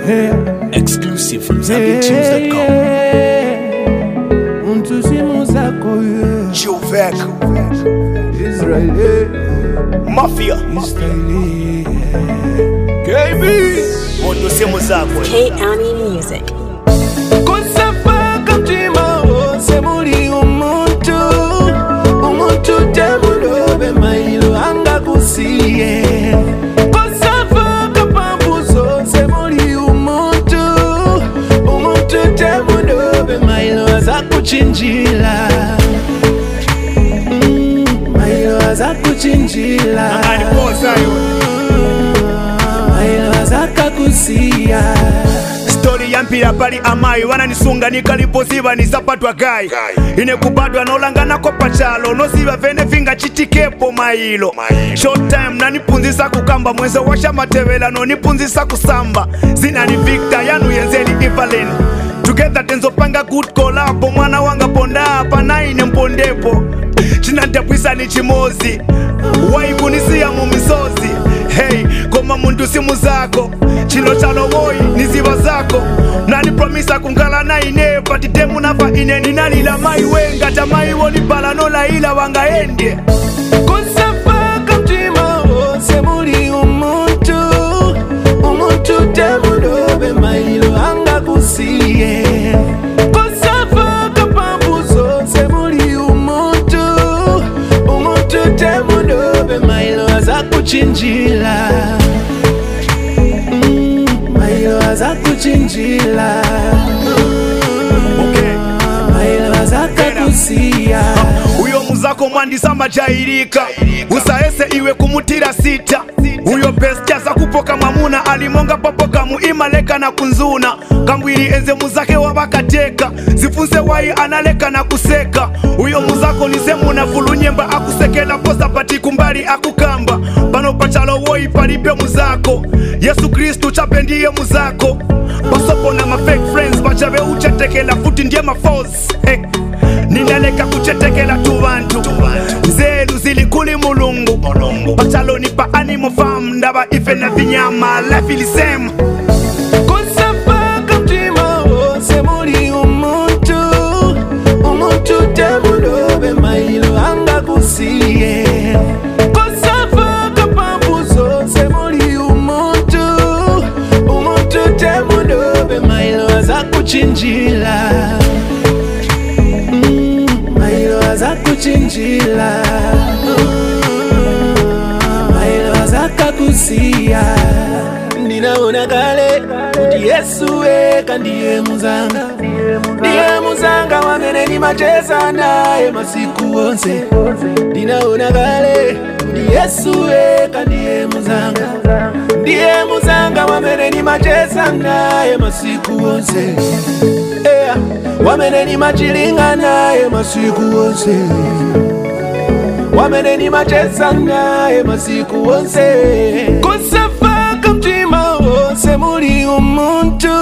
Exclusive from ZambianTunes.com. Juvek Israeli Mafia KB Mondo simu zako K-Ani Music. Kusafaka mtima wose muri umuntu temulobe mailo anga kusiye Kusafaka pambu zose muri umuntu temulobe mailo aza kuchinjila Mailo aza kuchinjila Mailo aza kakusiya Story ya mpira pali amayi wananisunga nikalipoziva nisapatwa gai ine kubadwa nolangana ko pachalo noziva vene vinga chitikepo mailo short time nanipunzisa kukamba mwenzo washa matevela nonipunzisa kusamba zina ni Victor yanu yenzeli Evelyn together tenzopanga good collab mwana wanga ponda hapa naine mpondepo chinandapwisa ni chimozi waikunisia mumisozi hey koma muntu simu zako chino chalo woi niziva zako nani promisa kungala naine patitemu nafa ine ninalila mai wenga tamai woni pala nola ila wangaende Kusafaka mtima wose muri umuntu temulobe mailo anga kusiye Kusafaka pambu zose muri umuntu temulobe mailo aza kuchinjila Mailo aza kuchinjila Mailo aza kakusiya uyo muzako mwandisa majairika usaese iwe kumutira sita uyo best aza kupoka mamuna alimonga papoka muimaleka na kunzuna kambwiri enze muzake wabakateka zifunze wai analeka na kuseka uyo muzako nisemu na fulunyemba akusekela posa pati kumbali akukamba pano pachalo woi palipyo muzako Yesu Kristu chapendiye muzako basopo na fake friends bachave uchetekela futi ndiye mafoes ninaleka kuchetekela tu bantu zelu zilikuli mulungu bachalo nipa animal farm ndaba ife na vinyama life ilisema Kusafaka mtima wose muri umuntu temulobe mailo anga kusiye Kusafaka pambu zose muri umuntu temulobe mailo aza kuchinjila Mailo aza kuchinjila Mailo aza kakusiya Ninaona kale kuti Yesu eka ndiye muzanga wamene nimacheza naye masiku onse Ninaona kale kuti Yesu eka ndiye muzanga wamene nimacheza naye masiku onse wamene nimachilinga naye masiku onse wamene nimacheza naye masiku onse Kusafaka mtima wose muri umuntu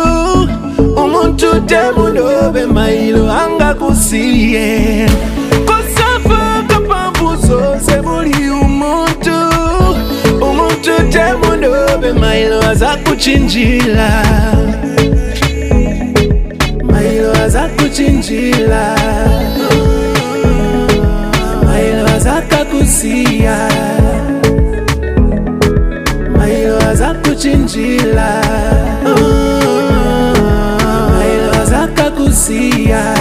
temulobe mailo anga kusiye Kusafaka pambu zose muri umuntu temulobe mailo aza kuchinjila Mailo aza kuchinjila Mailo aza kakusiya Mailo aza kuchinjila Mailo aza kakusiya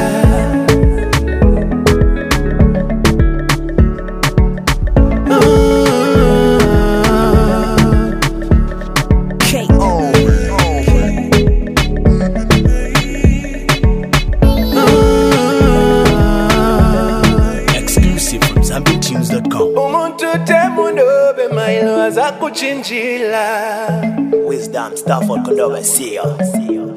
Exclusive from ZambianTunes.com. Umuntu temulobe mailo aza kuchinjila Wisdom Stafford Kodova see ya